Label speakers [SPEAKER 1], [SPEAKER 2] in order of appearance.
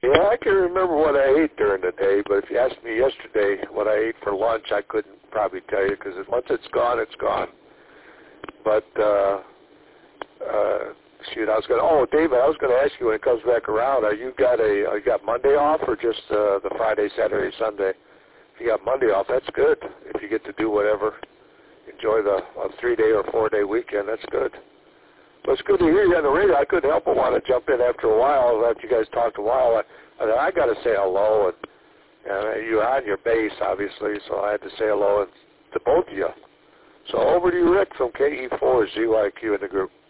[SPEAKER 1] Yeah, I can remember what I ate during the day, but if you asked me yesterday what I ate for lunch, I couldn't probably tell you because once it's gone, it's gone. But, shoot, David, I was going to ask you when it comes back around, you got Monday off or just the Friday, Saturday, Sunday? If you got Monday off, that's good. If you get to do whatever, enjoy a 3-day or 4-day weekend, that's good. Well, it's good to hear you on the radio. I couldn't help but want to jump in after a while. After you guys talked a while, I got to say hello. And you're on your base, obviously, so I had to say hello to both of you. So over to you, Rick, from KE4 ZYQ in the group.